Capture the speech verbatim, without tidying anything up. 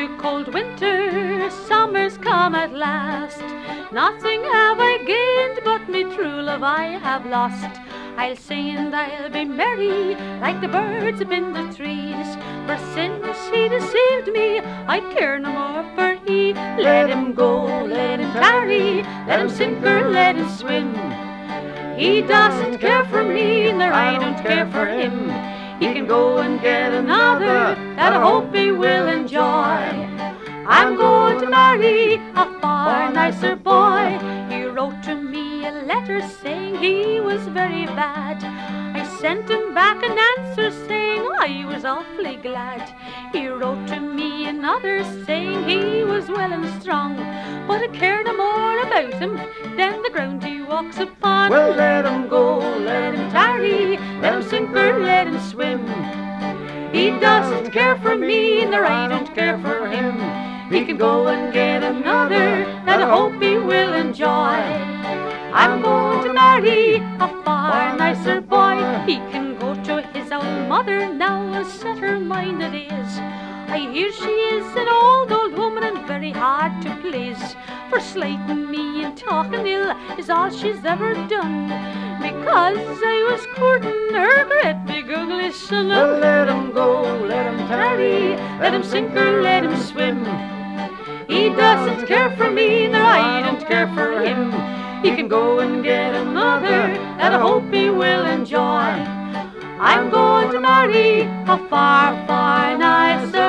through cold winter, summer's come at last. Nothing have I gained, but me true love I have lost. I'll sing and I'll be merry, like the birds up in the trees. For since he deceived me, I care no more for he. Let him go, let him tarry, let him sink or let him swim. He doesn't care for me, nor I don't care for him. He can go and get another that I hope he will enjoy. I'm going to marry a far nicer boy. He wrote to me a letter saying he was very bad. I sent him back an answer saying I was awfully glad. He wrote to me another saying he was well and strong, but I care no more about him than the ground he walks upon. Well, let him go, let him tarry, let him sink or let him swim. He doesn't care for me, nor I don't care for him. He can go and get another that I hope he will enjoy. I'm going to marry a far nicer boy. He can go to his old mother now and set her mind at ease. I hear she is an old, old woman and very hard to please. For slighting me and talking ill is all she's ever done. Because I was courting her great big ugly son. Well, let him go, let him tarry, let him sink or let him swim. He doesn't care for me, nor I don't care for him. He can go and get another that I hope he will enjoy. I'm going to marry a far, far nicer